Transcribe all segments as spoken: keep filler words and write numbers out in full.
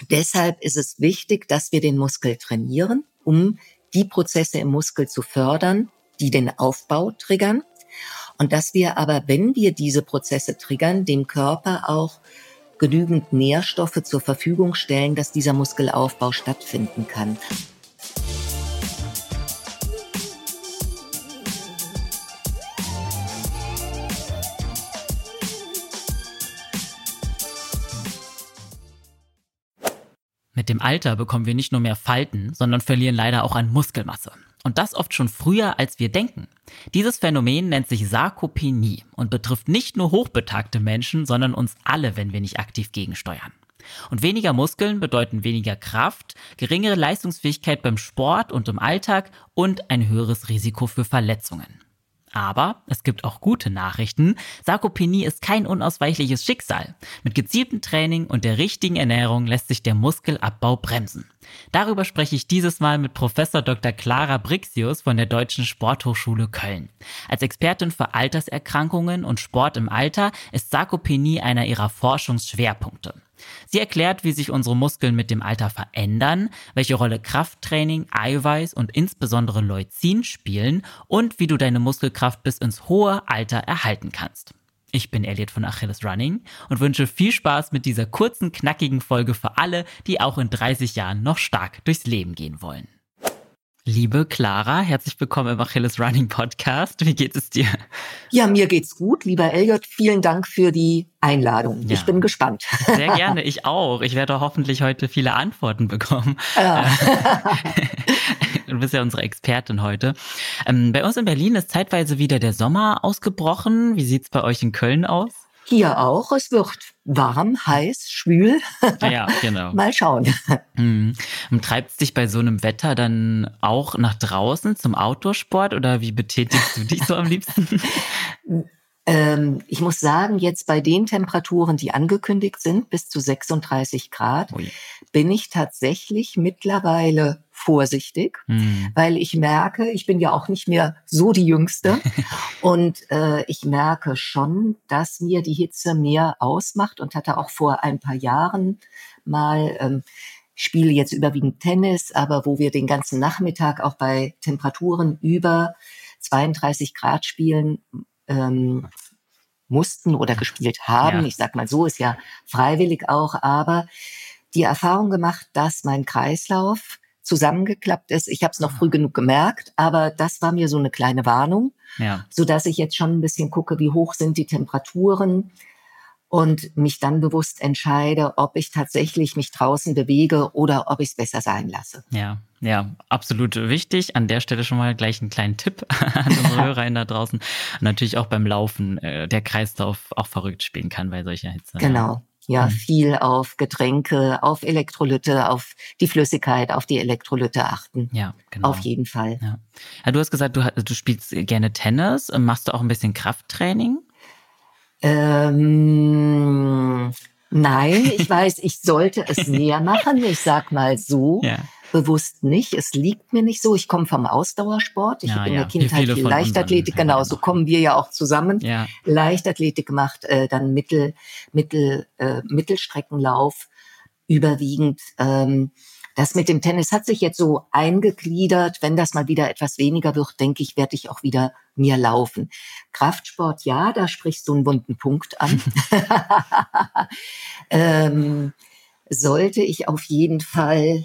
Deshalb ist es wichtig, dass wir den Muskel trainieren, um die Prozesse im Muskel zu fördern, die den Aufbau triggern. Und dass wir aber, wenn wir diese Prozesse triggern, dem Körper auch genügend Nährstoffe zur Verfügung stellen, dass dieser Muskelaufbau stattfinden kann. Mit dem Alter bekommen wir nicht nur mehr Falten, sondern verlieren leider auch an Muskelmasse. Und das oft schon früher, als wir denken. Dieses Phänomen nennt sich Sarkopenie und betrifft nicht nur hochbetagte Menschen, sondern uns alle, wenn wir nicht aktiv gegensteuern. Und weniger Muskeln bedeuten weniger Kraft, geringere Leistungsfähigkeit beim Sport und im Alltag und ein höheres Risiko für Verletzungen. Aber es gibt auch gute Nachrichten. Sarkopenie ist kein unausweichliches Schicksal. Mit gezieltem Training und der richtigen Ernährung lässt sich der Muskelabbau bremsen. Darüber spreche ich dieses Mal mit Professor Doktor Clara Brixius von der Deutschen Sporthochschule Köln. Als Expertin für Alterserkrankungen und Sport im Alter ist Sarkopenie einer ihrer Forschungsschwerpunkte. Sie erklärt, wie sich unsere Muskeln mit dem Alter verändern, welche Rolle Krafttraining, Eiweiß und insbesondere Leucin spielen und wie du deine Muskelkraft bis ins hohe Alter erhalten kannst. Ich bin Elliot von Achilles Running und wünsche viel Spaß mit dieser kurzen, knackigen Folge für alle, die auch in dreißig Jahren noch stark durchs Leben gehen wollen. Liebe Clara, herzlich willkommen im Achilles Running Podcast. Wie geht es dir? Ja, mir geht's gut. Lieber Elliot, vielen Dank für die Einladung. Ja. Ich bin gespannt. Sehr gerne, ich auch. Ich werde hoffentlich heute viele Antworten bekommen. Ja. Du bist ja unsere Expertin heute. Ähm, bei uns in Berlin ist zeitweise wieder der Sommer ausgebrochen. Wie sieht's bei euch in Köln aus? Hier auch. Es wird warm, heiß, schwül. Ja, genau. Mal schauen. Mhm. Treibt es dich bei so einem Wetter dann auch nach draußen zum Outdoor-Sport oder wie betätigst du dich so am liebsten? ähm, ich muss sagen, jetzt bei den Temperaturen, die angekündigt sind, bis zu sechsunddreißig Grad, Ui. bin ich tatsächlich mittlerweile vorsichtig, hm. weil ich merke, ich bin ja auch nicht mehr so die Jüngste und äh, ich merke schon, dass mir die Hitze mehr ausmacht und hatte auch vor ein paar Jahren mal, ähm, ich spiele jetzt überwiegend Tennis, aber wo wir den ganzen Nachmittag auch bei Temperaturen über zweiunddreißig Grad spielen ähm, mussten oder gespielt haben. Ja. Ich sag mal so, ist ja freiwillig auch, aber die Erfahrung gemacht, dass mein Kreislauf zusammengeklappt ist. Ich habe es noch früh genug gemerkt, aber das war mir so eine kleine Warnung, ja. sodass ich jetzt schon ein bisschen gucke, wie hoch sind die Temperaturen und mich dann bewusst entscheide, ob ich tatsächlich mich draußen bewege oder ob ich es besser sein lasse. Ja, ja, absolut wichtig. An der Stelle schon mal gleich einen kleinen Tipp an unsere HörerInnen da draußen. Und natürlich auch beim Laufen äh, der Kreislauf auch verrückt spielen kann bei solcher Hitze. Genau. Ja, mhm. viel auf Getränke, auf Elektrolyte, auf die Flüssigkeit, auf die Elektrolyte achten. Ja, genau. Auf jeden Fall. Ja. Ja, du hast gesagt, du, du spielst gerne Tennis. Machst du auch ein bisschen Krafttraining? Ähm, nein, ich weiß, ich sollte es mehr machen. Ich sag mal so. Ja. Bewusst nicht. Es liegt mir nicht so. Ich komme vom Ausdauersport. Ich ja, habe in ja. der Kindheit viel Leichtathletik, genau, so kommen wir ja auch zusammen. Ja. Leichtathletik gemacht, äh, dann Mittel, Mittel, äh, Mittelstreckenlauf überwiegend. Ähm, das mit dem Tennis hat sich jetzt so eingegliedert. Wenn das mal wieder etwas weniger wird, denke ich, werde ich auch wieder mehr laufen. Kraftsport, ja, da sprichst du einen wunden Punkt an. ähm, sollte ich auf jeden Fall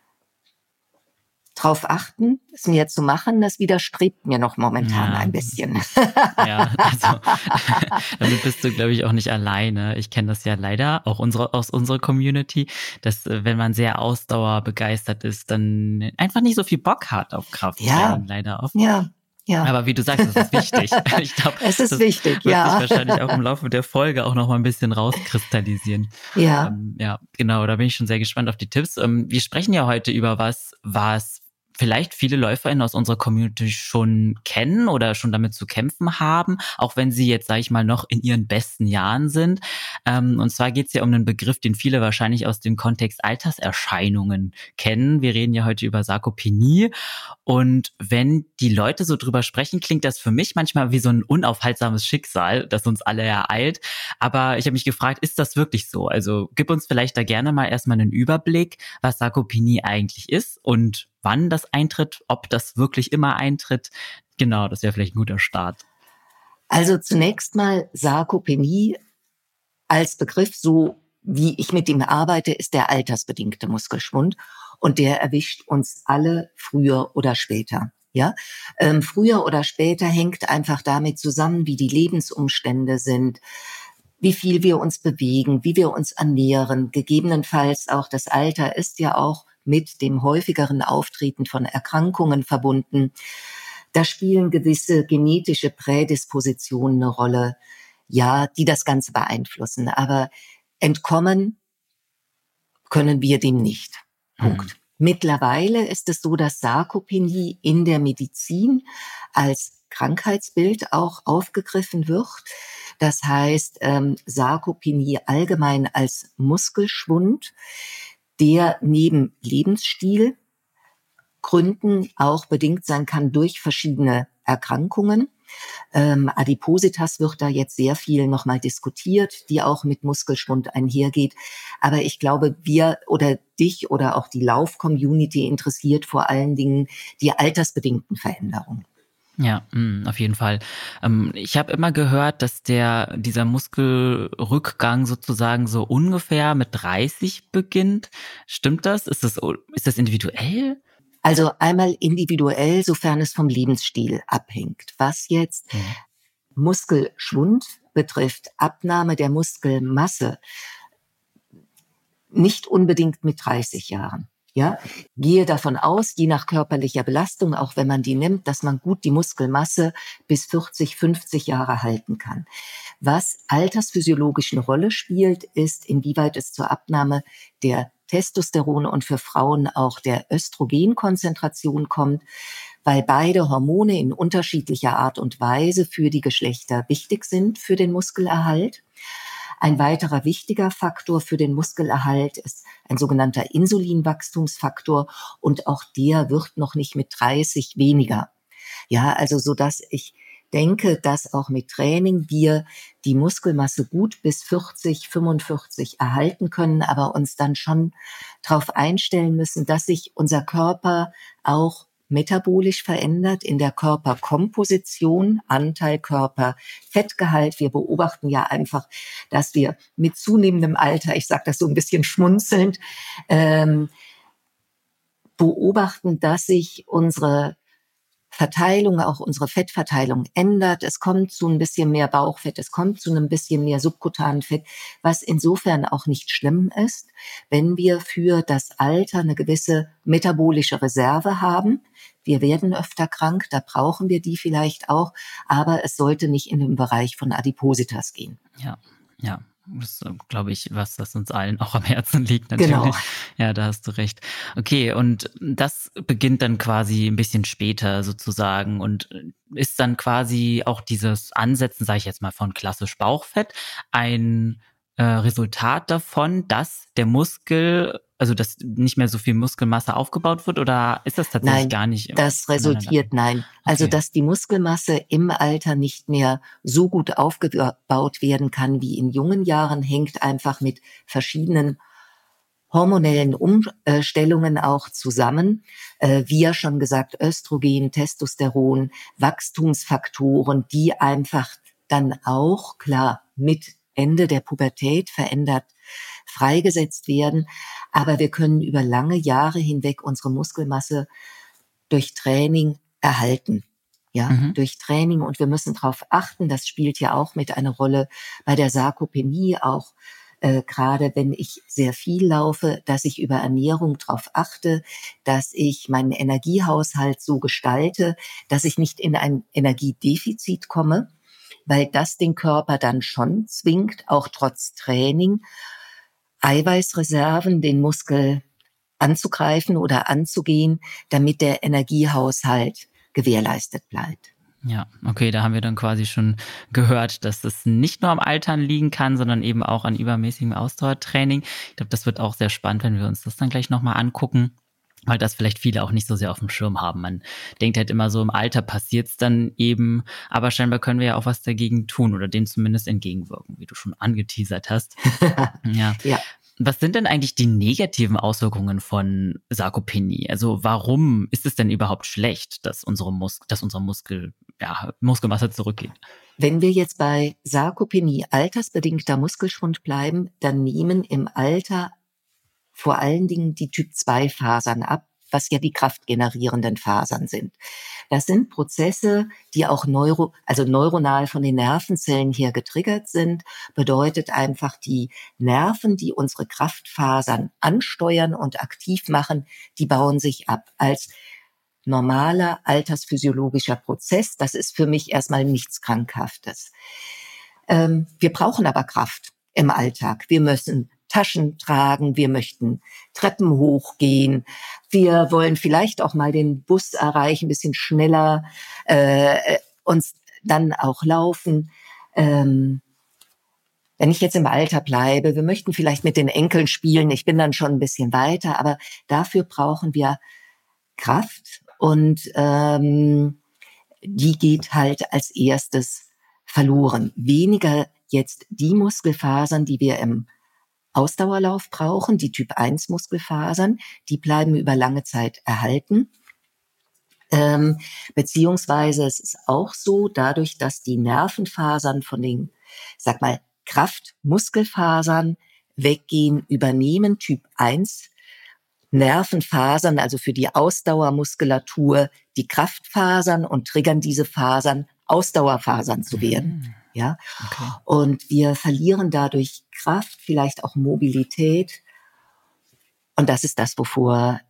drauf achten, es mir zu machen, das widerstrebt mir noch momentan ja. ein bisschen. Ja, also damit bist du, glaube ich, auch nicht alleine. Ich kenne das ja leider, auch unsere, aus unserer Community, dass wenn man sehr ausdauerbegeistert ist, dann einfach nicht so viel Bock hat auf Krafttraining, ja. leider oft. Ja. Ja. Aber wie du sagst, es ist wichtig. Ich glaube, es ist das wichtig, wird ja. sich wahrscheinlich auch im Laufe der Folge auch noch mal ein bisschen rauskristallisieren. Ja. Ähm, ja, genau, da bin ich schon sehr gespannt auf die Tipps. Ähm, wir sprechen ja heute über was, was vielleicht viele LäuferInnen aus unserer Community schon kennen oder schon damit zu kämpfen haben, auch wenn sie jetzt, sage ich mal, noch in ihren besten Jahren sind. Ähm, und zwar geht es ja um einen Begriff, den viele wahrscheinlich aus dem Kontext Alterserscheinungen kennen. Wir reden ja heute über Sarkopenie. Und wenn die Leute so drüber sprechen, klingt das für mich manchmal wie so ein unaufhaltsames Schicksal, das uns alle ereilt. Aber ich habe mich gefragt, ist das wirklich so? Also gib uns vielleicht da gerne mal erstmal einen Überblick, was Sarkopenie eigentlich ist und wann das eintritt, ob das wirklich immer eintritt. Genau, das wäre vielleicht ein guter Start. Also zunächst mal Sarkopenie als Begriff, so wie ich mit ihm arbeite, ist der altersbedingte Muskelschwund und der erwischt uns alle früher oder später. Ja, ähm, früher oder später hängt einfach damit zusammen, wie die Lebensumstände sind, wie viel wir uns bewegen, wie wir uns ernähren. Gegebenenfalls auch das Alter ist ja auch mit dem häufigeren Auftreten von Erkrankungen verbunden. Da spielen gewisse genetische Prädispositionen eine Rolle, ja, die das Ganze beeinflussen. Aber entkommen können wir dem nicht. Punkt. Mhm. Mittlerweile ist es so, dass Sarkopenie in der Medizin als Krankheitsbild auch aufgegriffen wird. Das heißt, ähm, Sarkopenie allgemein als Muskelschwund, der neben Lebensstilgründen auch bedingt sein kann durch verschiedene Erkrankungen. Ähm, Adipositas wird da jetzt sehr viel nochmal diskutiert, die auch mit Muskelschwund einhergeht. Aber ich glaube, wir oder dich oder auch die Lauf-Community interessiert vor allen Dingen die altersbedingten Veränderungen. Ja, mh, auf jeden Fall. Ähm, ich habe immer gehört, dass der dieser Muskelrückgang sozusagen so ungefähr mit dreißig beginnt. Stimmt das? Ist das ist das individuell? Also einmal individuell, sofern es vom Lebensstil abhängt. Was jetzt mhm. Muskelschwund betrifft, Abnahme der Muskelmasse, nicht unbedingt mit dreißig Jahren. Ja, gehe davon aus, je nach körperlicher Belastung, auch wenn man die nimmt, dass man gut die Muskelmasse bis vierzig, fünfzig Jahre halten kann. Was altersphysiologisch eine Rolle spielt, ist, inwieweit es zur Abnahme der Testosteron und für Frauen auch der Östrogenkonzentration kommt, weil beide Hormone in unterschiedlicher Art und Weise für die Geschlechter wichtig sind für den Muskelerhalt. Ein weiterer wichtiger Faktor für den Muskelerhalt ist ein sogenannter Insulinwachstumsfaktor und auch der wird noch nicht mit dreißig weniger. Ja, also so dass ich denke, dass auch mit Training wir die Muskelmasse gut bis vierzig, fünfundvierzig erhalten können, aber uns dann schon darauf einstellen müssen, dass sich unser Körper auch metabolisch verändert in der Körperkomposition, Anteil Körper, Fettgehalt. Wir beobachten ja einfach, dass wir mit zunehmendem Alter, ich sage das so ein bisschen schmunzelnd, ähm, beobachten, dass sich unsere Verteilung, auch unsere Fettverteilung ändert. Es kommt zu ein bisschen mehr Bauchfett, es kommt zu einem bisschen mehr subkutanen Fett, was insofern auch nicht schlimm ist, wenn wir für das Alter eine gewisse metabolische Reserve haben. Wir werden öfter krank, da brauchen wir die vielleicht auch, aber es sollte nicht in den Bereich von Adipositas gehen. Ja, ja. Das ist, glaube ich, was das uns allen auch am Herzen liegt, natürlich. Genau. Ja, da hast du recht. Okay, und das beginnt dann quasi ein bisschen später sozusagen und ist dann quasi auch dieses Ansetzen, sage ich jetzt mal, von klassisch Bauchfett ein äh, Resultat davon, dass der Muskel, also dass nicht mehr so viel Muskelmasse aufgebaut wird, oder ist das tatsächlich nein, gar nicht? Das resultiert, nein. Also, okay. Dass die Muskelmasse im Alter nicht mehr so gut aufgebaut werden kann wie in jungen Jahren, hängt einfach mit verschiedenen hormonellen Umstellungen auch zusammen. Äh, wie ja schon gesagt, Östrogen, Testosteron, Wachstumsfaktoren, die einfach dann auch, klar, mit Ende der Pubertät verändert freigesetzt werden. Aber wir können über lange Jahre hinweg unsere Muskelmasse durch Training erhalten. Ja, mhm. durch Training. Und wir müssen darauf achten, das spielt ja auch mit eine Rolle bei der Sarkopenie, auch äh, gerade wenn ich sehr viel laufe, dass ich über Ernährung darauf achte, dass ich meinen Energiehaushalt so gestalte, dass ich nicht in ein Energiedefizit komme, weil das den Körper dann schon zwingt, auch trotz Training, Eiweißreserven, den Muskel anzugreifen oder anzugehen, damit der Energiehaushalt gewährleistet bleibt. Ja, okay, da haben wir dann quasi schon gehört, dass das nicht nur am Altern liegen kann, sondern eben auch an übermäßigem Ausdauertraining. Ich glaube, das wird auch sehr spannend, wenn wir uns das dann gleich nochmal angucken, weil das vielleicht viele auch nicht so sehr auf dem Schirm haben. Man denkt halt immer so, im Alter passiert's dann eben, aber scheinbar können wir ja auch was dagegen tun oder dem zumindest entgegenwirken, wie du schon angeteasert hast. Ja. Ja. Was sind denn eigentlich die negativen Auswirkungen von Sarkopenie? Also warum ist es denn überhaupt schlecht, dass unsere, Mus- dass unsere Muskel, ja, Muskelmasse zurückgeht? Wenn wir jetzt bei Sarkopenie, altersbedingter Muskelschwund bleiben, dann nehmen im Alter vor allen Dingen die Typ zwei Fasern ab, was ja die kraftgenerierenden Fasern sind. Das sind Prozesse, die auch neuro, also neuronal von den Nervenzellen her getriggert sind. Bedeutet einfach, die Nerven, die unsere Kraftfasern ansteuern und aktiv machen, die bauen sich ab als normaler altersphysiologischer Prozess. Das ist für mich erstmal nichts Krankhaftes. Ähm, wir brauchen aber Kraft im Alltag. Wir müssen Taschen tragen, wir möchten Treppen hochgehen, wir wollen vielleicht auch mal den Bus erreichen, ein bisschen schneller, äh, uns dann auch laufen. Ähm, wenn ich jetzt im Alter bleibe, wir möchten vielleicht mit den Enkeln spielen, ich bin dann schon ein bisschen weiter, aber dafür brauchen wir Kraft und ähm, die geht halt als erstes verloren. Weniger jetzt die Muskelfasern, die wir im Ausdauerlauf brauchen, die Typ eins Muskelfasern, die bleiben über lange Zeit erhalten. Ähm, beziehungsweise es ist auch so, dadurch, dass die Nervenfasern von den, sag mal, Kraftmuskelfasern weggehen, übernehmen Typ eins Nervenfasern, also für die Ausdauermuskulatur, die Kraftfasern und triggern diese Fasern, Ausdauerfasern zu werden. Ja, okay. Und wir verlieren dadurch Kraft, vielleicht auch Mobilität. Und das ist das, wovor,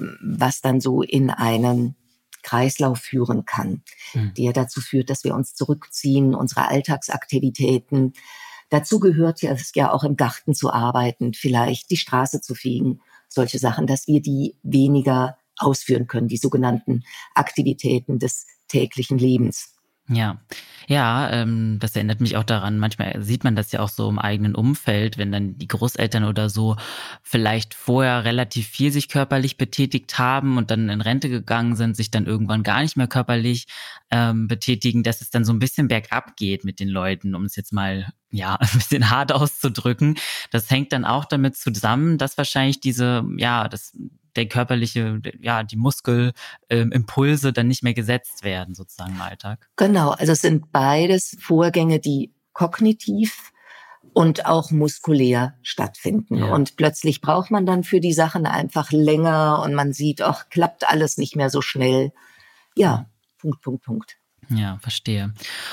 was dann so in einen Kreislauf führen kann, mhm. der dazu führt, dass wir uns zurückziehen, unsere Alltagsaktivitäten. Dazu gehört ja, es ja auch im Garten zu arbeiten, vielleicht die Straße zu fegen, solche Sachen, dass wir die weniger ausführen können, die sogenannten Aktivitäten des täglichen Lebens. Ja, ja, ähm, das erinnert mich auch daran, manchmal sieht man das ja auch so im eigenen Umfeld, wenn dann die Großeltern oder so vielleicht vorher relativ viel sich körperlich betätigt haben und dann in Rente gegangen sind, sich dann irgendwann gar nicht mehr körperlich ähm, betätigen, dass es dann so ein bisschen bergab geht mit den Leuten, um es jetzt mal ja ein bisschen hart auszudrücken. Das hängt dann auch damit zusammen, dass wahrscheinlich diese, ja, das der körperliche, ja, die Muskelimpulse ähm, dann nicht mehr gesetzt werden, sozusagen im Alltag. Genau, also es sind beides Vorgänge, die kognitiv und auch muskulär stattfinden. Ja. Und plötzlich braucht man dann für die Sachen einfach länger und man sieht, ach, klappt alles nicht mehr so schnell. Ja, ja. Punkt, Punkt, Punkt. Ja, verstehe.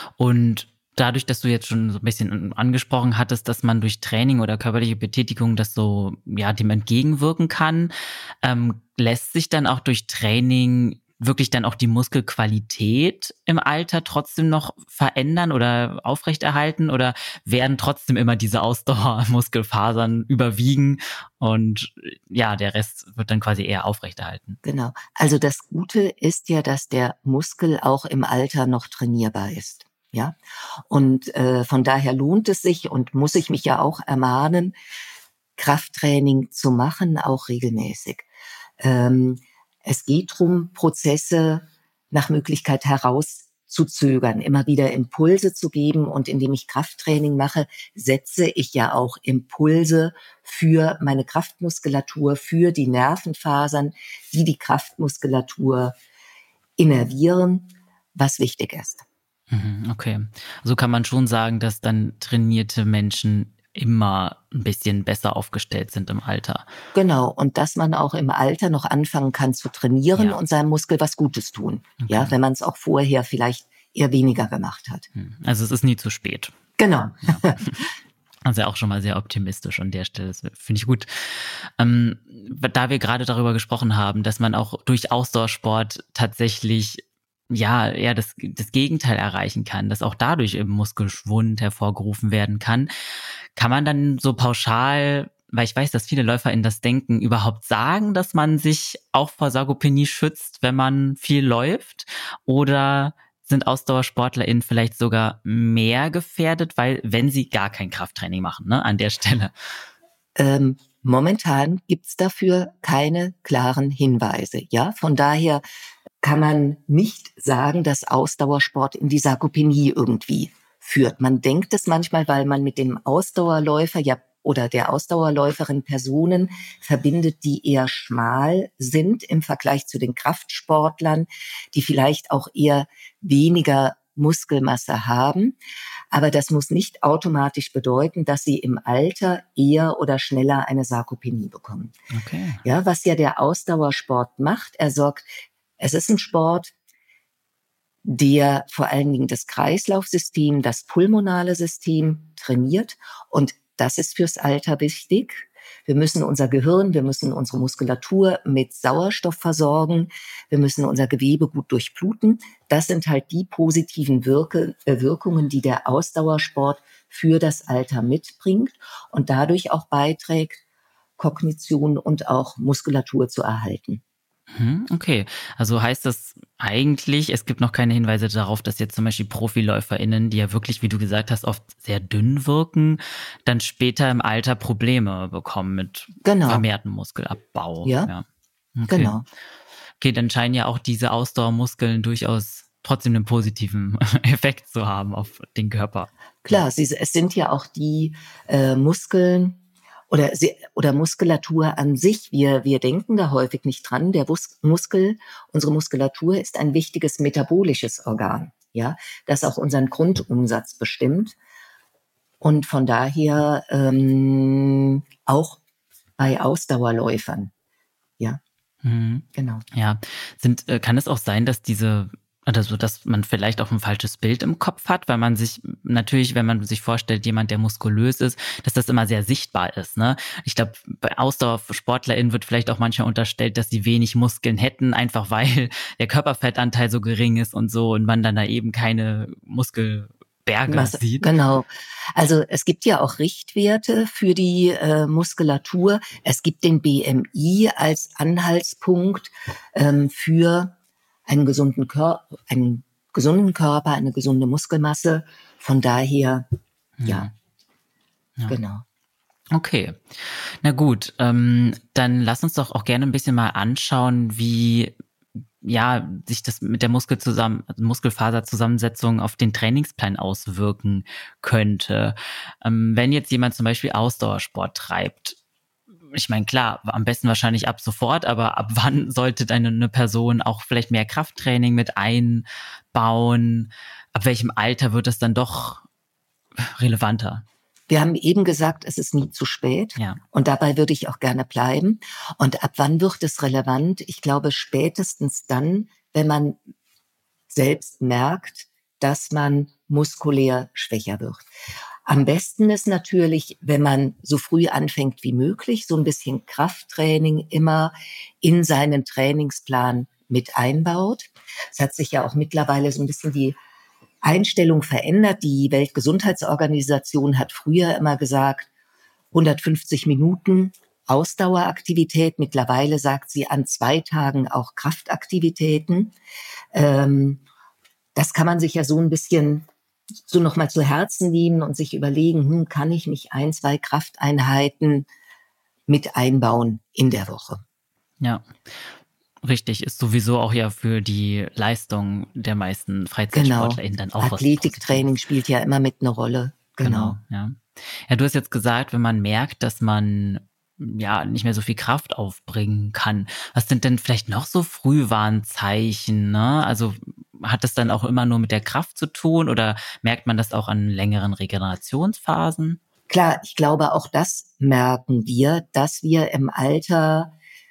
Und dadurch, dass du jetzt schon so ein bisschen angesprochen hattest, dass man durch Training oder körperliche Betätigung das so, ja, dem entgegenwirken kann, ähm, lässt sich dann auch durch Training wirklich dann auch die Muskelqualität im Alter trotzdem noch verändern oder aufrechterhalten oder werden trotzdem immer diese Ausdauermuskelfasern überwiegen und ja, der Rest wird dann quasi eher aufrechterhalten? Genau. Also das Gute ist ja, dass der Muskel auch im Alter noch trainierbar ist. Ja, und äh, von daher lohnt es sich und muss ich mich ja auch ermahnen, Krafttraining zu machen, auch regelmäßig. Ähm, es geht darum, Prozesse nach Möglichkeit herauszuzögern, immer wieder Impulse zu geben. Und indem ich Krafttraining mache, setze ich ja auch Impulse für meine Kraftmuskulatur, für die Nervenfasern, die die Kraftmuskulatur innervieren, was wichtig ist. Okay, so kann man schon sagen, dass dann trainierte Menschen immer ein bisschen besser aufgestellt sind im Alter. Genau, und dass man auch im Alter noch anfangen kann zu trainieren Ja. und seinem Muskel was Gutes tun. Okay. Ja, wenn man es auch vorher vielleicht eher weniger gemacht hat. Also es ist nie zu spät. Genau. Ja. Also auch schon mal sehr optimistisch an der Stelle. Das finde ich gut. Ähm, da wir gerade darüber gesprochen haben, dass man auch durch Ausdauersport tatsächlich ja eher das, das Gegenteil erreichen kann, dass auch dadurch eben Muskelschwund hervorgerufen werden kann, kann man dann so pauschal weil ich weiß, dass viele LäuferInnen das denken, überhaupt sagen, dass man sich auch vor Sarkopenie schützt, wenn man viel läuft? Oder sind AusdauersportlerInnen vielleicht sogar mehr gefährdet, weil wenn sie gar kein Krafttraining machen, ne, an der Stelle? Ähm, momentan gibt's dafür keine klaren Hinweise. Ja, von daher kann man nicht sagen, dass Ausdauersport in die Sarkopenie irgendwie führt. Man denkt es manchmal, weil man mit dem Ausdauerläufer ja oder der Ausdauerläuferin Personen verbindet, die eher schmal sind im Vergleich zu den Kraftsportlern, die vielleicht auch eher weniger Muskelmasse haben. Aber das muss nicht automatisch bedeuten, dass sie im Alter eher oder schneller eine Sarkopenie bekommen. Okay. Ja, was ja der Ausdauersport macht, er sorgt, es ist ein Sport, der vor allen Dingen das Kreislaufsystem, das pulmonale System trainiert. Und das ist fürs Alter wichtig. Wir müssen unser Gehirn, wir müssen unsere Muskulatur mit Sauerstoff versorgen, wir müssen unser Gewebe gut durchbluten. Das sind halt die positiven Wirke, äh, Wirkungen, die der Ausdauersport für das Alter mitbringt und dadurch auch beiträgt, Kognition und auch Muskulatur zu erhalten. Okay, also heißt das eigentlich, es gibt noch keine Hinweise darauf, dass jetzt zum Beispiel ProfiläuferInnen, die ja wirklich, wie du gesagt hast, oft sehr dünn wirken, dann später im Alter Probleme bekommen mit Genau. vermehrtem Muskelabbau. Ja, ja. Okay. Genau. Okay, dann scheinen ja auch diese Ausdauermuskeln durchaus trotzdem einen positiven Effekt zu haben auf den Körper. Klar, sie, es sind ja auch die äh, Muskeln, Oder, sie, oder Muskulatur an sich. Wir, wir denken da häufig nicht dran. Der Mus- Muskel, unsere Muskulatur ist ein wichtiges metabolisches Organ, ja, das auch unseren Grundumsatz bestimmt. Und von daher ähm, auch bei Ausdauerläufern, ja, Mhm. genau. Ja, sind, äh, kann es auch sein, dass diese Also, dass man vielleicht auch ein falsches Bild im Kopf hat, weil man sich natürlich, wenn man sich vorstellt, jemand, der muskulös ist, dass das immer sehr sichtbar ist, ne? Ich glaube, bei AusdauersportlerInnen wird vielleicht auch manchmal unterstellt, dass sie wenig Muskeln hätten, einfach weil der Körperfettanteil so gering ist und so und man dann da eben keine Muskelberge Was, sieht. genau. Also es gibt ja auch Richtwerte für die äh, Muskulatur. Es gibt den B M I als Anhaltspunkt ähm, für einen gesunden Körper, einen gesunden Körper, eine gesunde Muskelmasse. Von daher, Hm. ja, Ja. genau. Okay, na gut, ähm, dann lass uns doch auch gerne ein bisschen mal anschauen, wie ja sich das mit der Muskel zusammen, Muskelfaserzusammensetzung auf den Trainingsplan auswirken könnte. Ähm, wenn jetzt jemand zum Beispiel Ausdauersport treibt, ich meine, klar, am besten wahrscheinlich ab sofort, aber ab wann sollte eine, eine Person auch vielleicht mehr Krafttraining mit einbauen? Ab welchem Alter wird das dann doch relevanter? Wir haben eben gesagt, es ist nie zu spät. Ja. Und dabei würde ich auch gerne bleiben. Und ab wann wird es relevant? Ich glaube, spätestens dann, wenn man selbst merkt, dass man muskulär schwächer wird. Am besten ist natürlich, wenn man so früh anfängt wie möglich, so ein bisschen Krafttraining immer in seinen Trainingsplan mit einbaut. Es hat sich ja auch mittlerweile so ein bisschen die Einstellung verändert. Die Weltgesundheitsorganisation hat früher immer gesagt, hundertfünfzig Minuten Ausdaueraktivität. Mittlerweile sagt sie an zwei Tagen auch Kraftaktivitäten. Ähm, das kann man sich ja so ein bisschen so nochmal zu Herzen nehmen und sich überlegen, hm, kann ich nicht ein, zwei Krafteinheiten mit einbauen in der Woche? Ja. Richtig, ist sowieso auch ja für die Leistung der meisten FreizeitsportlerInnen dann auch was Athletiktraining Positives. spielt ja immer mit einer Rolle. Genau. Genau, ja. Ja, du hast jetzt gesagt, wenn man merkt, dass man ja nicht mehr so viel Kraft aufbringen kann. Was sind denn vielleicht noch so Frühwarnzeichen, ne? Also hat das dann auch immer nur mit der Kraft zu tun oder merkt man das auch an längeren Regenerationsphasen? Klar, ich glaube, auch das merken wir, dass wir im Alter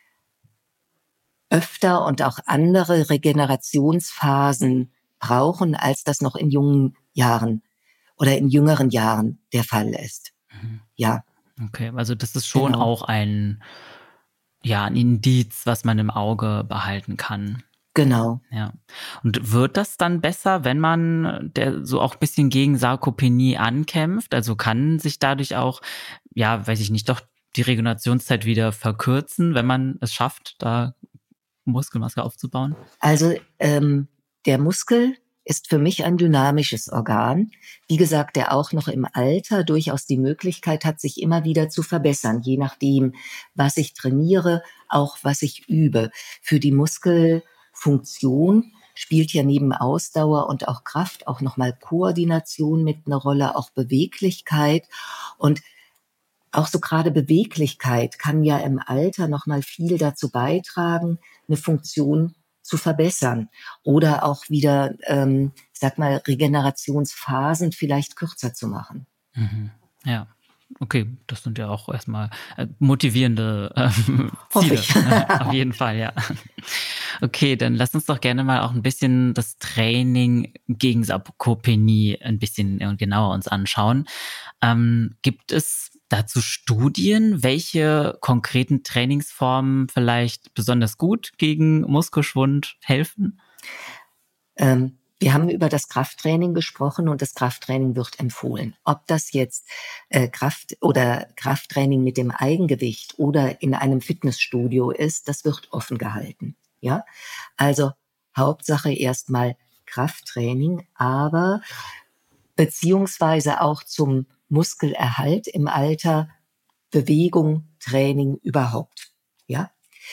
öfter und auch andere Regenerationsphasen brauchen, als das noch in jungen Jahren oder in jüngeren Jahren der Fall ist. Mhm. Ja. Okay, also das ist schon Genau. auch ein, ja, ein Indiz, was man im Auge behalten kann. Genau. Ja. Und wird das dann besser, wenn man der so auch ein bisschen gegen Sarkopenie ankämpft? Also kann sich dadurch auch, ja, weiß ich nicht, doch die Regenerationszeit wieder verkürzen, wenn man es schafft, da Muskelmasse aufzubauen? Also ähm, der Muskel ist für mich ein dynamisches Organ. Wie gesagt, der auch noch im Alter durchaus die Möglichkeit hat, sich immer wieder zu verbessern, je nachdem, was ich trainiere, auch was ich übe. Für die Muskelfunktion spielt ja neben Ausdauer und auch Kraft auch nochmal Koordination mit einer Rolle, auch Beweglichkeit. Und auch so gerade Beweglichkeit kann ja im Alter nochmal viel dazu beitragen, eine Funktion zu verbessern oder auch wieder, ähm, ich sag mal, Regenerationsphasen vielleicht kürzer zu machen. Mhm. Ja, okay, das sind ja auch erstmal äh, motivierende äh, Hoffe Ziele. ich. Auf jeden Fall, ja. Okay, dann lass uns doch gerne mal auch ein bisschen das Training gegen Sarkopenie ein bisschen genauer uns anschauen. Ähm, gibt es dazu Studien, welche konkreten Trainingsformen vielleicht besonders gut gegen Muskelschwund helfen? Ähm, wir haben über das Krafttraining gesprochen und das Krafttraining wird empfohlen. Ob das jetzt äh, Kraft oder Krafttraining mit dem Eigengewicht oder in einem Fitnessstudio ist, das wird offen gehalten. Ja, also Hauptsache erstmal Krafttraining, aber beziehungsweise auch zum Muskelerhalt im Alter Bewegung, Training überhaupt. Ja.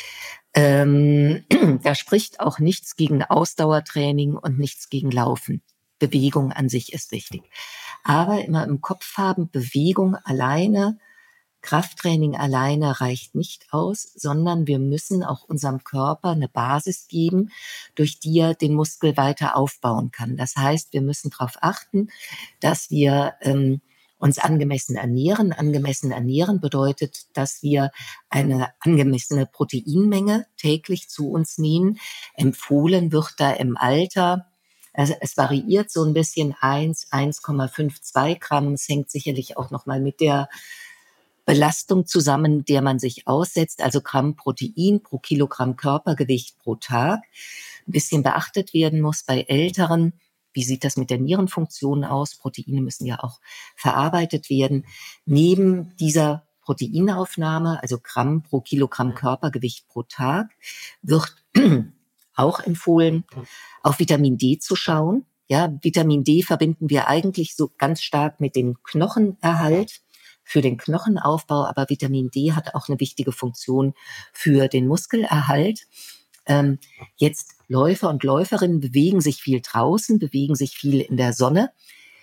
Ähm, da spricht auch nichts gegen Ausdauertraining und nichts gegen Laufen. Bewegung an sich ist wichtig. Aber immer im Kopf haben, Bewegung alleine, Krafttraining alleine reicht nicht aus, sondern wir müssen auch unserem Körper eine Basis geben, durch die er den Muskel weiter aufbauen kann. Das heißt, wir müssen darauf achten, dass wir ähm, uns angemessen ernähren. Angemessen ernähren bedeutet, dass wir eine angemessene Proteinmenge täglich zu uns nehmen. Empfohlen wird da im Alter, also es variiert so ein bisschen, eins, eins Komma fünf, zwei Gramm. Es hängt sicherlich auch nochmal mit der Belastung zusammen, der man sich aussetzt, also Gramm Protein pro Kilogramm Körpergewicht pro Tag. Ein bisschen beachtet werden muss bei Älteren. Wie sieht das mit der Nierenfunktion aus? Proteine müssen ja auch verarbeitet werden. Neben dieser Proteinaufnahme, also Gramm pro Kilogramm Körpergewicht pro Tag, wird auch empfohlen, auf Vitamin D zu schauen. Ja, Vitamin D verbinden wir eigentlich so ganz stark mit dem Knochenerhalt, für den Knochenaufbau, aber Vitamin D hat auch eine wichtige Funktion für den Muskelerhalt. Ähm, jetzt Läufer und Läuferinnen bewegen sich viel draußen, bewegen sich viel in der Sonne.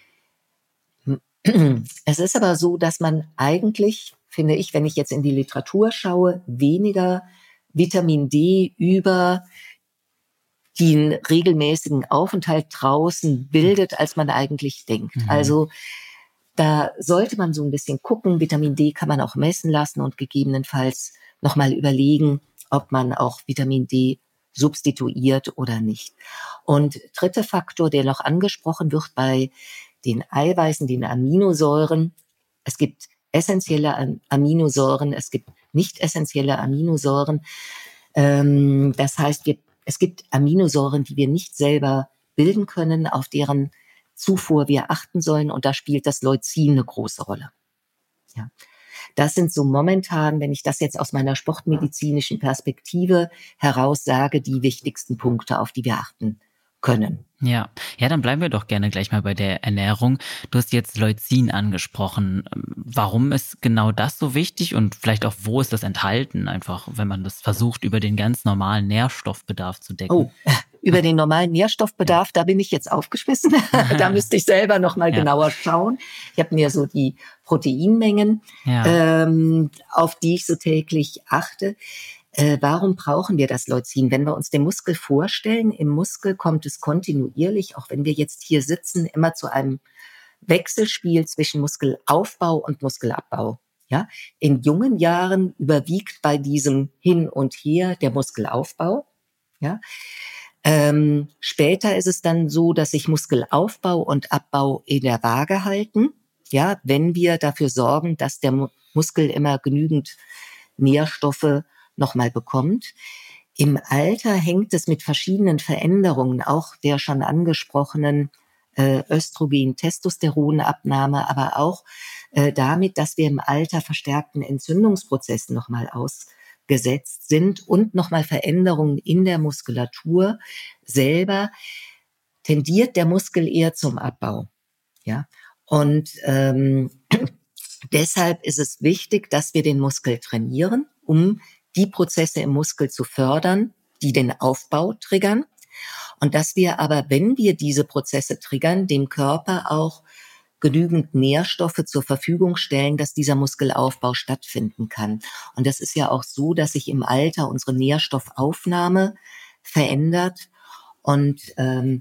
Es ist aber so, dass man eigentlich, finde ich, wenn ich jetzt in die Literatur schaue, weniger Vitamin D über den regelmäßigen Aufenthalt draußen bildet, als man eigentlich denkt. Mhm. Also da sollte man so ein bisschen gucken. Vitamin D kann man auch messen lassen und gegebenenfalls nochmal überlegen, ob man auch Vitamin D substituiert oder nicht. Und dritter Faktor, der noch angesprochen wird bei den Eiweißen, den Aminosäuren. Es gibt essentielle Aminosäuren, es gibt nicht essentielle Aminosäuren. Ähm, das heißt, wir, es gibt Aminosäuren, die wir nicht selber bilden können, auf deren Zufuhr wir achten sollen, und da spielt das Leucin eine große Rolle. Ja. Das sind so momentan, wenn ich das jetzt aus meiner sportmedizinischen Perspektive heraus sage, die wichtigsten Punkte, auf die wir achten können. Ja, ja, dann bleiben wir doch gerne gleich mal bei der Ernährung. Du hast jetzt Leucin angesprochen. Warum ist genau das so wichtig und vielleicht auch, wo ist das enthalten? Einfach, wenn man das versucht, über den ganz normalen Nährstoffbedarf zu decken. Oh, über den normalen Nährstoffbedarf, da bin ich jetzt aufgeschmissen. Da müsste ich selber noch mal ja. genauer schauen. Ich habe mir so die Proteinmengen, ja. ähm, auf die ich so täglich achte. Äh, warum brauchen wir das Leucin? Wenn wir uns den Muskel vorstellen, im Muskel kommt es kontinuierlich, auch wenn wir jetzt hier sitzen, immer zu einem Wechselspiel zwischen Muskelaufbau und Muskelabbau. Ja, in jungen Jahren überwiegt bei diesem Hin und Her der Muskelaufbau. Ja, ähm, später ist es dann so, dass sich Muskelaufbau und Abbau in der Waage halten. Ja, wenn wir dafür sorgen, dass der Mu- Muskel immer genügend Nährstoffe nochmal bekommt. Im Alter hängt es mit verschiedenen Veränderungen, auch der schon angesprochenen äh, Östrogen, Testosteronabnahme, aber auch äh, damit, dass wir im Alter verstärkten Entzündungsprozessen nochmal ausgesetzt sind und nochmal Veränderungen in der Muskulatur selber, tendiert der Muskel eher zum Abbau. Ja, und ähm, deshalb ist es wichtig, dass wir den Muskel trainieren, um die Prozesse im Muskel zu fördern, die den Aufbau triggern. Und dass wir aber, wenn wir diese Prozesse triggern, dem Körper auch genügend Nährstoffe zur Verfügung stellen, dass dieser Muskelaufbau stattfinden kann. Und das ist ja auch so, dass sich im Alter unsere Nährstoffaufnahme verändert und ähm,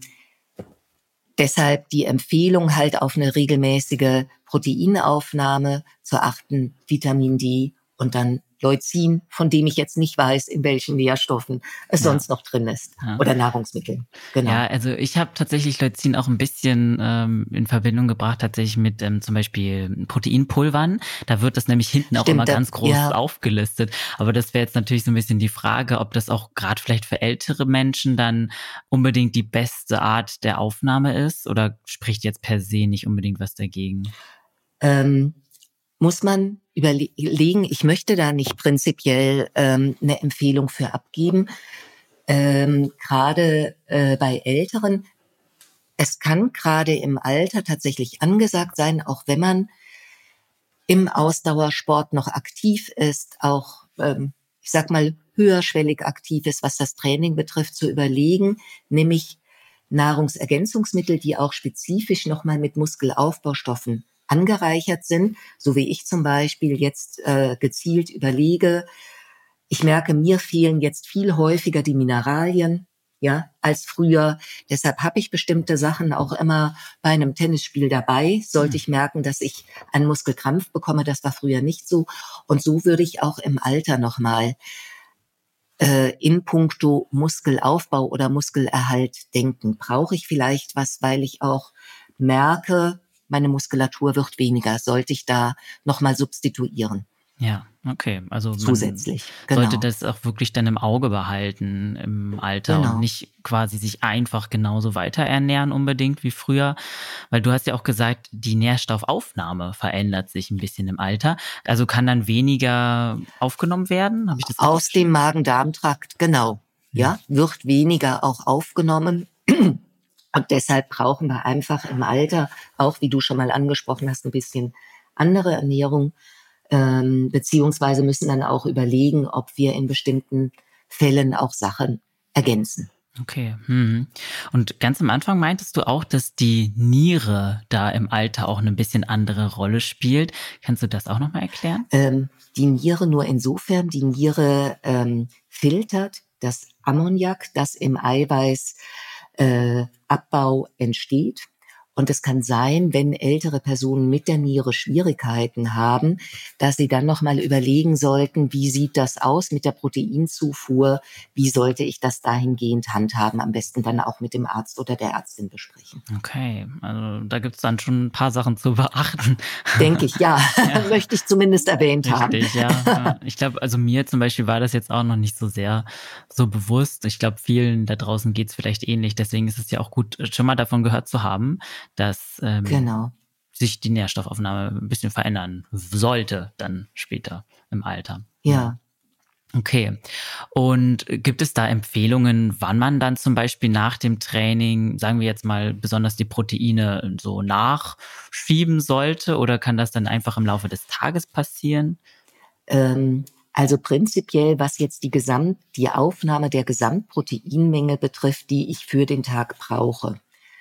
deshalb die Empfehlung halt auf eine regelmäßige Proteinaufnahme zu achten, Vitamin D und dann Leucin, von dem ich jetzt nicht weiß, in welchen Nährstoffen es ja. sonst noch drin ist. Ja. Oder Nahrungsmitteln. Genau. Ja, also ich habe tatsächlich Leucin auch ein bisschen ähm, in Verbindung gebracht, tatsächlich mit ähm, zum Beispiel Proteinpulvern. Da wird das nämlich hinten Stimmt, auch immer das, ganz groß ja. aufgelistet. Aber das wäre jetzt natürlich so ein bisschen die Frage, ob das auch gerade vielleicht für ältere Menschen dann unbedingt die beste Art der Aufnahme ist oder spricht jetzt per se nicht unbedingt was dagegen? Ähm, muss man überlegen, ich möchte da nicht prinzipiell ähm, eine Empfehlung für abgeben. Ähm, gerade äh, bei Älteren, es kann gerade im Alter tatsächlich angesagt sein, auch wenn man im Ausdauersport noch aktiv ist, auch, ähm, ich sag mal, höherschwellig aktiv ist, was das Training betrifft, zu überlegen, nämlich Nahrungsergänzungsmittel, die auch spezifisch nochmal mit Muskelaufbaustoffen angereichert sind, so wie ich zum Beispiel jetzt äh, gezielt überlege. Ich merke, mir fehlen jetzt viel häufiger die Mineralien, ja, als früher. Deshalb habe ich bestimmte Sachen auch immer bei einem Tennisspiel dabei. Sollte ich merken, dass ich einen Muskelkrampf bekomme, das war früher nicht so. Und so würde ich auch im Alter nochmal äh, in puncto Muskelaufbau oder Muskelerhalt denken. Brauche ich vielleicht was, weil ich auch merke, meine Muskulatur wird weniger. Sollte ich da nochmal substituieren? Ja, okay. Also zusätzlich man sollte genau. das auch wirklich dann im Auge behalten im Alter genau. und nicht quasi sich einfach genauso weiter ernähren unbedingt wie früher. Weil du hast ja auch gesagt, die Nährstoffaufnahme verändert sich ein bisschen im Alter. Also kann dann weniger aufgenommen werden? Habe ich das Aus dem Magen-Darm-Trakt, genau. Ja, ja, wird weniger auch aufgenommen. Und deshalb brauchen wir einfach im Alter, auch wie du schon mal angesprochen hast, ein bisschen andere Ernährung, ähm, beziehungsweise müssen dann auch überlegen, ob wir in bestimmten Fällen auch Sachen ergänzen. Okay. Hm. Und ganz am Anfang meintest du auch, dass die Niere da im Alter auch eine bisschen andere Rolle spielt. Kannst du das auch nochmal erklären? Ähm, die Niere nur insofern, die Niere ähm, filtert das Ammoniak, das im Eiweiß Äh, Abbau entsteht. Und es kann sein, wenn ältere Personen mit der Niere Schwierigkeiten haben, dass sie dann nochmal überlegen sollten, wie sieht das aus mit der Proteinzufuhr? Wie sollte ich das dahingehend handhaben? Am besten dann auch mit dem Arzt oder der Ärztin besprechen. Okay, also da gibt's dann schon ein paar Sachen zu beachten. Denke ich, ja. ja. Möchte ich zumindest erwähnt Richtig, haben. Richtig, ja. Ich glaube, also mir zum Beispiel war das jetzt auch noch nicht so sehr so bewusst. Ich glaube, vielen da draußen geht's vielleicht ähnlich. Deswegen ist es ja auch gut, schon mal davon gehört zu haben, dass ähm, genau. sich die Nährstoffaufnahme ein bisschen verändern sollte dann später im Alter. Ja. Okay. Und gibt es da Empfehlungen, wann man dann zum Beispiel nach dem Training, sagen wir jetzt mal, besonders die Proteine so nachschieben sollte? Oder kann das dann einfach im Laufe des Tages passieren? Ähm, also prinzipiell, was jetzt die Gesamt, die Aufnahme der Gesamtproteinmenge betrifft, die ich für den Tag brauche,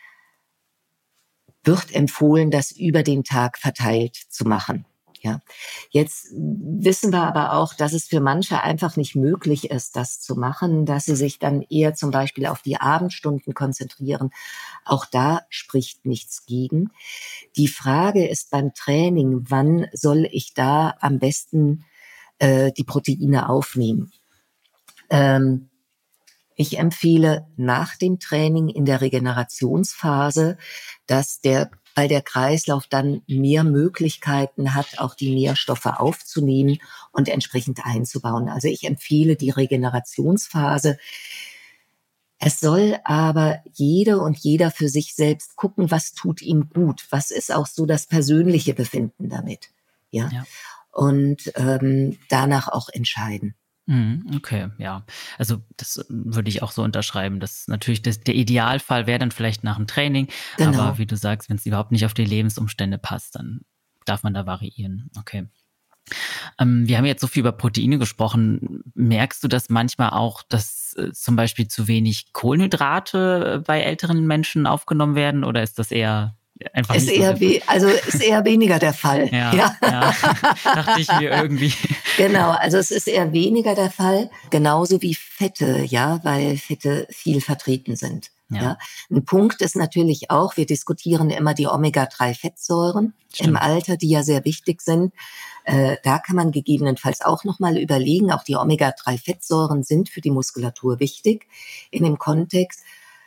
wird empfohlen, das über den Tag verteilt zu machen. Ja. Jetzt wissen wir aber auch, dass es für manche einfach nicht möglich ist, das zu machen, dass sie sich dann eher zum Beispiel auf die Abendstunden konzentrieren. Auch da spricht nichts gegen. Die Frage ist beim Training, wann soll ich da am besten äh, die Proteine aufnehmen? Ähm, Ich empfehle nach dem Training in der Regenerationsphase, dass der, weil der Kreislauf dann mehr Möglichkeiten hat, auch die Nährstoffe aufzunehmen und entsprechend einzubauen. Also ich empfehle die Regenerationsphase Es soll aber jede und jeder für sich selbst gucken, was tut ihm gut, was ist auch so das persönliche Befinden damit, ja, ja. und ähm, danach auch entscheiden. Okay, ja. Also das würde ich auch so unterschreiben. Das natürlich das, der Idealfall wäre dann vielleicht nach dem Training, Genau. Aber wie du sagst, wenn es überhaupt nicht auf die Lebensumstände passt, dann darf man da variieren. Okay. Ähm, wir haben jetzt so viel über Proteine gesprochen. Merkst du das manchmal auch, dass äh, zum Beispiel zu wenig Kohlenhydrate bei älteren Menschen aufgenommen werden, oder ist das eher einfach Ist nicht so eher der Fall? we- also ist eher weniger der Fall. Ja, ja. Dachte ich mir irgendwie. Genau, also es ist eher weniger der Fall, genauso wie Fette, ja, weil Fette viel vertreten sind. Ja. Ja. Ein Punkt ist natürlich auch, wir diskutieren immer die Omega drei Fettsäuren Stimmt. im Alter, die ja sehr wichtig sind. Äh, da kann man gegebenenfalls auch nochmal überlegen, auch die Omega drei Fettsäuren sind für die Muskulatur wichtig in dem Kontext.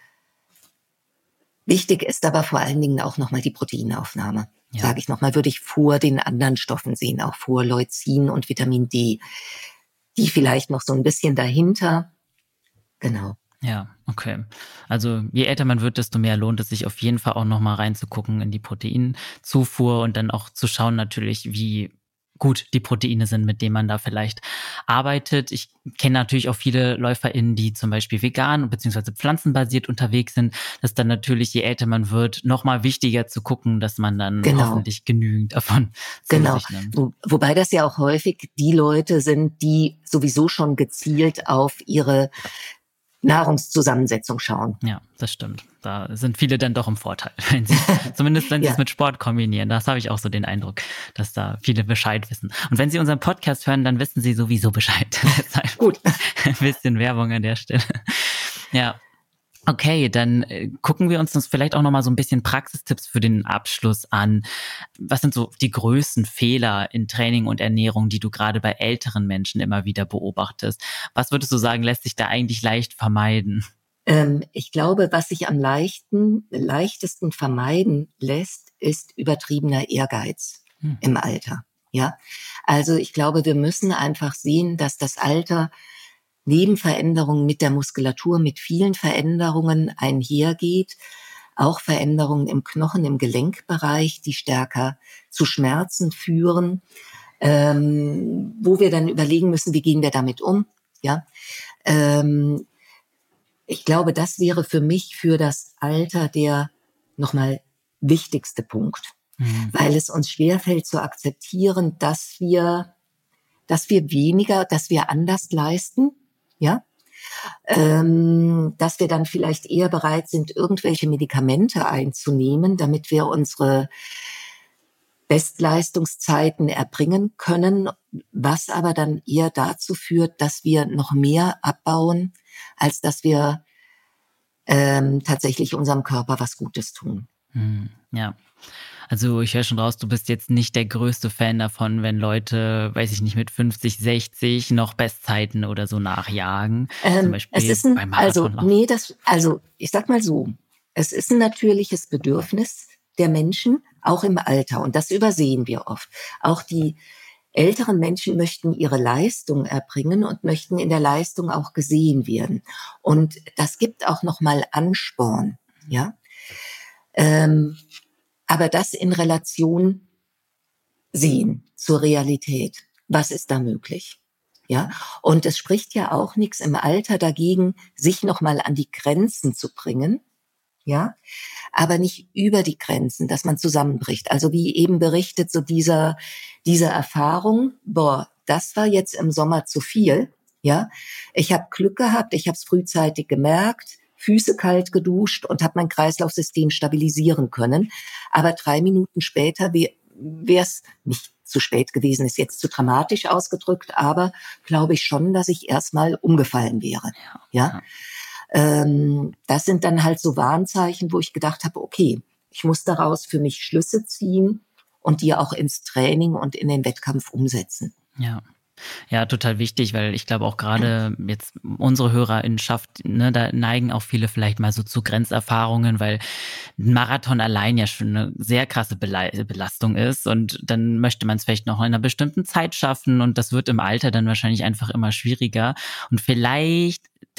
Wichtig ist aber vor allen Dingen auch nochmal die Proteinaufnahme. Ja. Sage ich nochmal, würde ich vor den anderen Stoffen sehen, auch vor Leucin und Vitamin D. Die vielleicht noch so ein bisschen dahinter. Genau. Ja, okay. Also je älter man wird, desto mehr lohnt es sich auf jeden Fall auch nochmal reinzugucken in die Proteinzufuhr und dann auch zu schauen natürlich, wie gut die Proteine sind, mit denen man da vielleicht arbeitet. Ich kenne natürlich auch viele LäuferInnen, die zum Beispiel vegan bzw. pflanzenbasiert unterwegs sind. Das ist dann natürlich, je älter man wird, nochmal wichtiger zu gucken, dass man dann genau. hoffentlich genügend davon genau. zu sich nimmt. Wo, wobei das ja auch häufig die Leute sind, die sowieso schon gezielt auf ihre Nahrungszusammensetzung schauen. Ja, das stimmt. Da sind viele dann doch im Vorteil, wenn sie, zumindest wenn sie ja. es mit Sport kombinieren. Das habe ich auch so den Eindruck, dass da viele Bescheid wissen. Und wenn sie unseren Podcast hören, dann wissen sie sowieso Bescheid. Deshalb gut. Ein bisschen Werbung an der Stelle. Ja. Okay, dann äh, gucken wir uns das vielleicht auch nochmal so ein bisschen Praxistipps für den Abschluss an. Was sind so die größten Fehler in Training und Ernährung, die du gerade bei älteren Menschen immer wieder beobachtest? Was würdest du sagen, lässt sich da eigentlich leicht vermeiden? Ähm, ich glaube, was sich am leichten, leichtesten vermeiden lässt, ist übertriebener Ehrgeiz hm. im Alter. Ja, also ich glaube, wir müssen einfach sehen, dass das Alter neben Veränderungen mit der Muskulatur, mit vielen Veränderungen einhergeht, auch Veränderungen im Knochen, im Gelenkbereich, die stärker zu Schmerzen führen, ähm, wo wir dann überlegen müssen, wie gehen wir damit um. Ja, ähm, ich glaube, das wäre für mich für das Alter der nochmal wichtigste Punkt, mhm. weil es uns schwerfällt zu akzeptieren, dass wir, dass wir weniger, dass wir anders leisten. Ja, ähm, dass wir dann vielleicht eher bereit sind, irgendwelche Medikamente einzunehmen, damit wir unsere Bestleistungszeiten erbringen können, was aber dann eher dazu führt, dass wir noch mehr abbauen, als dass wir ähm, tatsächlich unserem Körper was Gutes tun. Hm, ja. Also ich höre schon raus, du bist jetzt nicht der größte Fan davon, wenn Leute, weiß ich nicht, mit fünfzig, sechzig noch Bestzeiten oder so nachjagen. Ähm, Zum Beispiel es ist ein, beim also, Marathonlauf. nee, das, also ich sag mal so, es ist ein natürliches Bedürfnis der Menschen, auch im Alter. Und das übersehen wir oft. Auch die älteren Menschen möchten ihre Leistung erbringen und möchten in der Leistung auch gesehen werden. Und das gibt auch nochmal Ansporn, ja. Ähm, aber das in Relation sehen zur Realität. Was ist da möglich? Ja, und es spricht ja auch nichts im Alter dagegen, sich nochmal an die Grenzen zu bringen. Ja, aber nicht über die Grenzen, dass man zusammenbricht. Also wie eben berichtet, so dieser, diese Erfahrung, boah, das war jetzt im Sommer zu viel. Ja, ich habe Glück gehabt, ich habe es frühzeitig gemerkt, Füße kalt geduscht und habe mein Kreislaufsystem stabilisieren können. Aber drei Minuten später wäre es nicht zu spät gewesen, ist jetzt zu dramatisch ausgedrückt, aber glaube ich schon, dass ich erstmal umgefallen wäre. Ja, ja? Ähm, das sind dann halt so Warnzeichen, wo ich gedacht habe, okay, ich muss daraus für mich Schlüsse ziehen und die auch ins Training und in den Wettkampf umsetzen. Ja. Ja, total wichtig, weil ich glaube auch gerade jetzt unsere HörerInnenschaft, ne, da neigen auch viele vielleicht mal so zu Grenzerfahrungen, weil ein Marathon allein ja schon eine sehr krasse Belastung ist und dann möchte man es vielleicht noch in einer bestimmten Zeit schaffen und das wird im Alter dann wahrscheinlich einfach immer schwieriger und vielleicht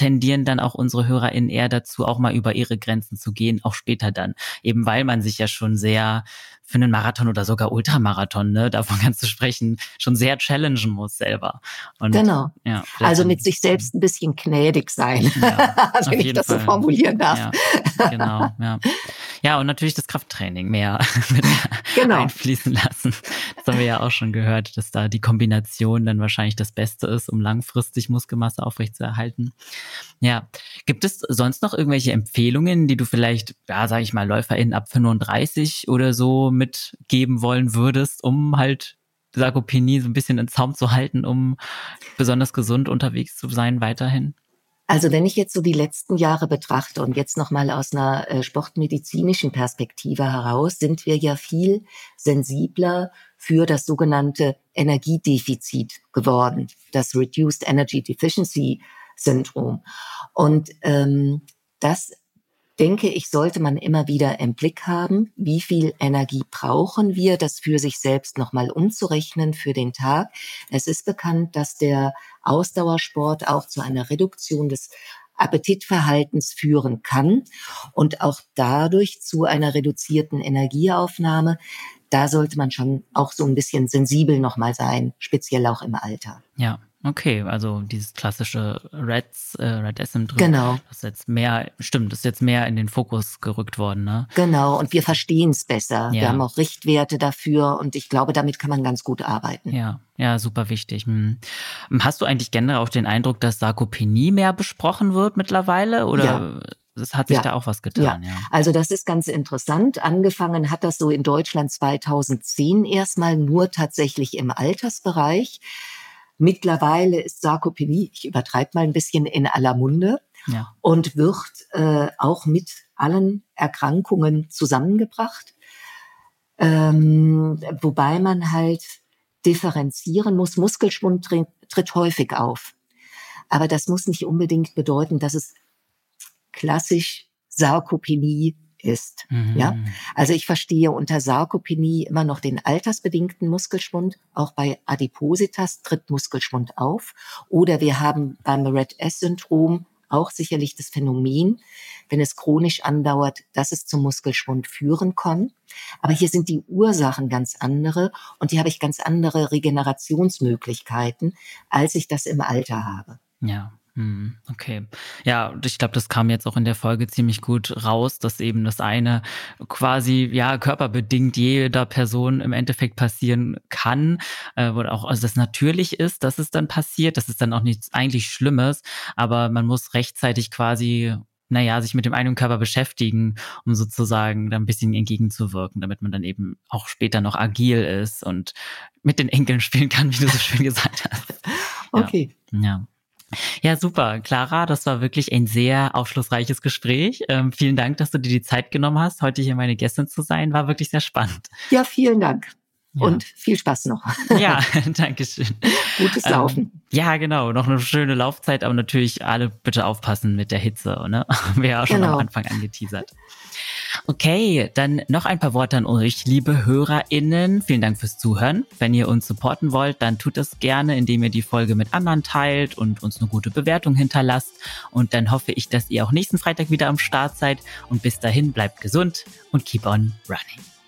tendieren dann auch unsere HörerInnen eher dazu, auch mal über ihre Grenzen zu gehen, auch später dann. Eben weil man sich ja schon sehr für einen Marathon oder sogar Ultramarathon, ne, davon kannst du sprechen, schon sehr challengen muss selber. Und, genau. Ja, also mit sich selbst ein bisschen gnädig sein, ja, wenn ich das Fall so formulieren darf. Ja, genau, ja. Ja, und natürlich das Krafttraining mehr mit genau. einfließen lassen. Das haben wir ja auch schon gehört, dass da die Kombination dann wahrscheinlich das Beste ist, um langfristig Muskelmasse aufrechtzuerhalten. Ja, gibt es sonst noch irgendwelche Empfehlungen, die du vielleicht, ja, sage ich mal, LäuferInnen ab fünfunddreißig oder so mitgeben wollen würdest, um halt Sarkopenie so ein bisschen in Zaum zu halten, um besonders gesund unterwegs zu sein weiterhin? Also wenn ich jetzt so die letzten Jahre betrachte und jetzt nochmal aus einer äh, sportmedizinischen Perspektive heraus, sind wir ja viel sensibler für das sogenannte Energiedefizit geworden, das Reduced Energy Deficiency Syndrom. Und ähm, das, denke ich, sollte man immer wieder im Blick haben. Wie viel Energie brauchen wir, das für sich selbst nochmal umzurechnen für den Tag? Es ist bekannt, dass der Ausdauersport auch zu einer Reduktion des Appetitverhaltens führen kann und auch dadurch zu einer reduzierten Energieaufnahme. Da sollte man schon auch so ein bisschen sensibel nochmal sein, speziell auch im Alter. Ja. Okay, also dieses klassische Reds, äh, Red S-Syndrom, genau. das ist jetzt mehr, stimmt, das ist jetzt mehr in den Fokus gerückt worden, ne? Genau, und wir verstehen es besser. Ja. Wir haben auch Richtwerte dafür und ich glaube, damit kann man ganz gut arbeiten. Ja, ja, super wichtig. Hm. Hast du eigentlich generell auch den Eindruck, dass Sarkopenie mehr besprochen wird mittlerweile oder ja. es hat sich ja. da auch was getan? Ja. ja, also das ist ganz interessant. Angefangen hat das so in Deutschland zweitausendzehn erstmal nur tatsächlich im Altersbereich. Mittlerweile ist Sarkopenie, ich übertreibe mal ein bisschen, in aller Munde ja. und wird äh, auch mit allen Erkrankungen zusammengebracht. Ähm, wobei man halt differenzieren muss. Muskelschwund tritt, tritt häufig auf. Aber das muss nicht unbedingt bedeuten, dass es klassisch Sarkopenie ist. Mhm. Ja, also ich verstehe unter Sarkopenie immer noch den altersbedingten Muskelschwund. Auch bei Adipositas tritt Muskelschwund auf. Oder wir haben beim Red S-Syndrom auch sicherlich das Phänomen, wenn es chronisch andauert, dass es zum Muskelschwund führen kann. Aber hier sind die Ursachen ganz andere und hier habe ich ganz andere Regenerationsmöglichkeiten, als ich das im Alter habe. Ja. Okay. Ja, und ich glaube, das kam jetzt auch in der Folge ziemlich gut raus, dass eben das eine quasi, ja, körperbedingt jeder Person im Endeffekt passieren kann, äh, oder auch, also das natürlich ist, dass es dann passiert, das ist dann auch nichts eigentlich Schlimmes, aber man muss rechtzeitig quasi, naja, sich mit dem eigenen Körper beschäftigen, um sozusagen da ein bisschen entgegenzuwirken, damit man dann eben auch später noch agil ist und mit den Enkeln spielen kann, wie du so schön gesagt hast. Okay. Ja. ja. Ja, super. Clara, das war wirklich ein sehr aufschlussreiches Gespräch. Ähm, vielen Dank, dass du dir die Zeit genommen hast, heute hier meine Gästin zu sein. War wirklich sehr spannend. Ja, vielen Dank. Ja. Und viel Spaß noch. Ja, danke schön. Gutes Laufen. Ähm, ja, genau. Noch eine schöne Laufzeit, aber natürlich alle bitte aufpassen mit der Hitze, ne? Haben wir ja auch schon genau. am Anfang angeteasert. Okay, dann noch ein paar Worte an euch, liebe HörerInnen. Vielen Dank fürs Zuhören. Wenn ihr uns supporten wollt, dann tut das gerne, indem ihr die Folge mit anderen teilt und uns eine gute Bewertung hinterlasst. Und dann hoffe ich, dass ihr auch nächsten Freitag wieder am Start seid. Und bis dahin bleibt gesund und keep on running.